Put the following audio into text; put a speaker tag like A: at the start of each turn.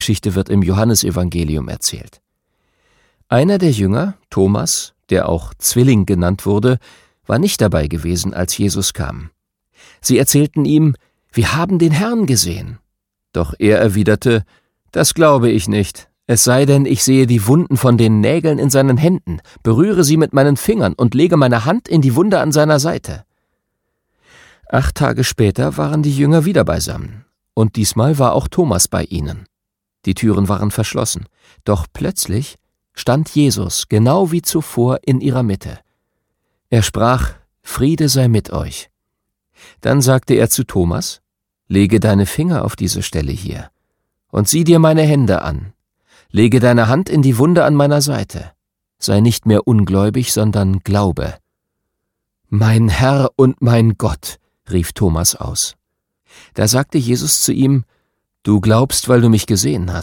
A: Geschichte wird im Johannesevangelium erzählt. Einer der Jünger, Thomas, der auch Zwilling genannt wurde, war nicht dabei gewesen, als Jesus kam. Sie erzählten ihm: Wir haben den Herrn gesehen. Doch er erwiderte: Das glaube ich nicht. Es sei denn, ich sehe die Wunden von den Nägeln in seinen Händen, berühre sie mit meinen Fingern und lege meine Hand in die Wunde an seiner Seite. 8 Tage später waren die Jünger wieder beisammen. Und diesmal war auch Thomas bei ihnen. Die Türen waren verschlossen. Doch plötzlich stand Jesus genau wie zuvor in ihrer Mitte. Er sprach: Friede sei mit euch. Dann sagte er zu Thomas: Lege deine Finger auf diese Stelle hier und sieh dir meine Hände an. Lege deine Hand in die Wunde an meiner Seite. Sei nicht mehr ungläubig, sondern glaube. Mein Herr und mein Gott, rief Thomas aus. Da sagte Jesus zu ihm: Du glaubst, weil du mich gesehen hast.